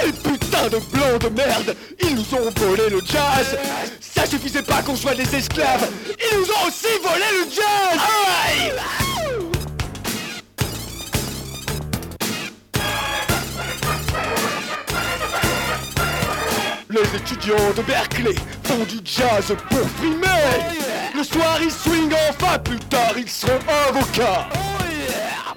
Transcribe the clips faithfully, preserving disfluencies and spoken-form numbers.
Sale putain de blancs de merde, ils nous ont volé le jazz. Ça suffisait pas qu'on soit des esclaves, ils nous ont aussi volé le jazz. Aïe. Les étudiants de Berkeley font du jazz pour frimer. Oh yeah. Le soir ils swingent enfin, plus tard ils seront avocats. Oh yeah.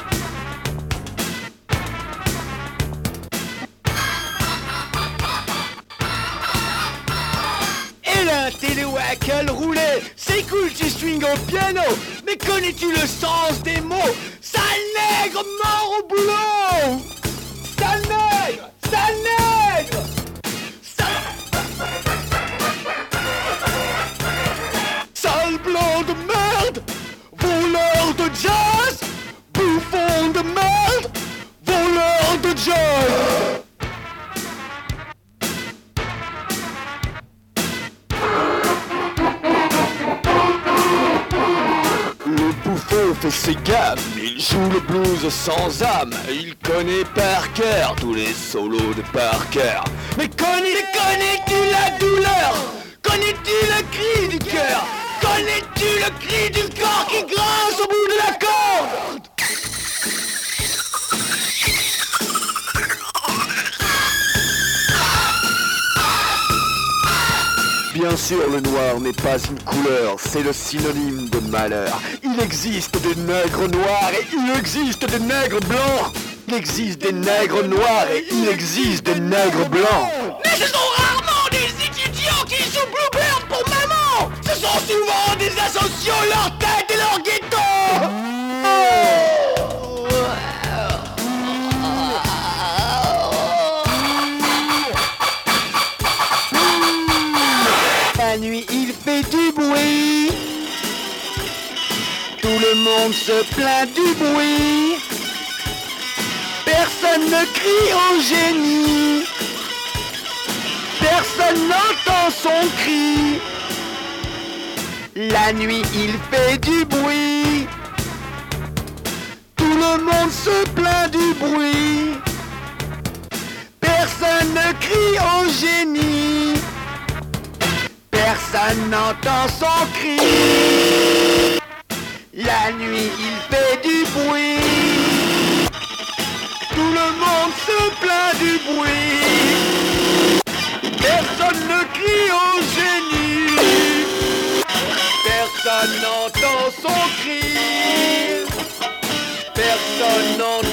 Et l'intello-wackle roulait, c'est cool tu swings au piano. Mais connais-tu le sens des mots? Sale nègre mort au boulot. Sale nègre, sale nègre. Sale blanc de merde, voleur de jazz, bouffon de merde, voleur de jazz. Le bouffon fait ses gammes, il joue le blues sans âme, il connaît par cœur tous les solos de Parker. Mais connais, connais-tu la douleur? Connais-tu le cri du cœur? Connais-tu le cri du corps qui grince au bout de la corde? Bien sûr, le noir n'est pas une couleur, c'est le synonyme de malheur. Il existe des nègres noirs et il existe des nègres blancs. Il existe des nègres noirs et il existe des nègres blancs. Mais ce sont rarement des étudiants qui jouent Bluebird pour maman. Ce sont souvent des asociaux, leur tête et leur ghetto. La nuit il fait du bruit, tout le monde se plaint du bruit. Personne ne crie au génie, personne n'entend son cri. La nuit il fait du bruit, tout le monde se plaint du bruit. Personne ne crie au génie, personne n'entend son cri. La nuit il fait du bruit, tout le monde se plaint du bruit. Personne ne crie au génie, personne n'entend son cri. Personne n'entend